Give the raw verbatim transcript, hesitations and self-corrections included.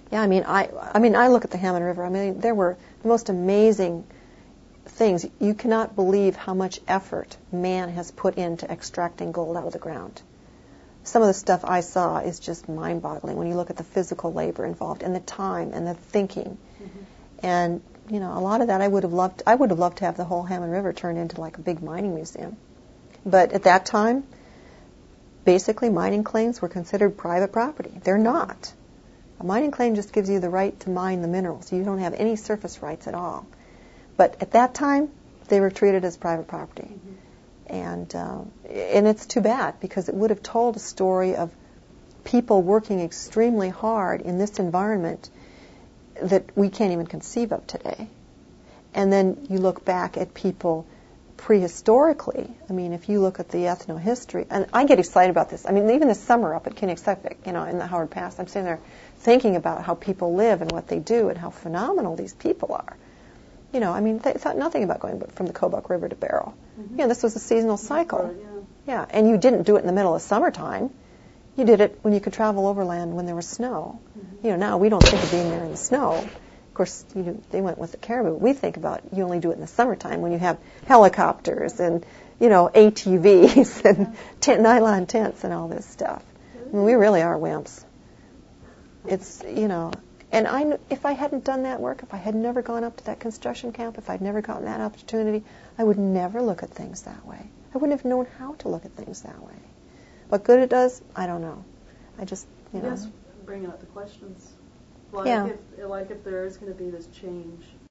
Yeah, I mean, I, I mean, I look at the Hammond River. I mean, there were the most amazing things. You cannot believe how much effort man has put into extracting gold out of the ground. Some of the stuff I saw is just mind-boggling when you look at the physical labor involved and the time and the thinking. Mm-hmm. And, you know, a lot of that I would have loved, I would have loved to have the whole Hammond River turned into like a big mining museum. But at that time, basically mining claims were considered private property. They're not. A mining claim just gives you the right to mine the minerals. You don't have any surface rights at all. But at that time, they were treated as private property. Mm-hmm. And uh, and it's too bad, because it would have told a story of people working extremely hard in this environment that we can't even conceive of today. And then you look back at people prehistorically. I mean, if you look at the ethnohistory, and I get excited about this. I mean, even this summer up at Kinnickseppic, you know, in the Howard Pass, I'm sitting there thinking about how people live and what they do and how phenomenal these people are. You know, I mean, they thought nothing about going from the Kobuk River to Barrow. Mm-hmm. You know, this was a seasonal cycle. Yeah. yeah, and you didn't do it in the middle of summertime. You did it when you could travel overland when there was snow. Mm-hmm. You know, now we don't think of being there in the snow. Of course, you know, they went with the caribou. We think about you only do it in the summertime when you have helicopters and, you know, A T Vs and yeah. tent, nylon tents and all this stuff. I mean, we really are wimps. It's, you know... And I, if I hadn't done that work, if I had never gone up to that construction camp, if I'd never gotten that opportunity, I would never look at things that way. I wouldn't have known how to look at things that way. What good it does, I don't know. I just, you know. Yes, bringing up the questions. Like yeah. If, like if there is going to be this change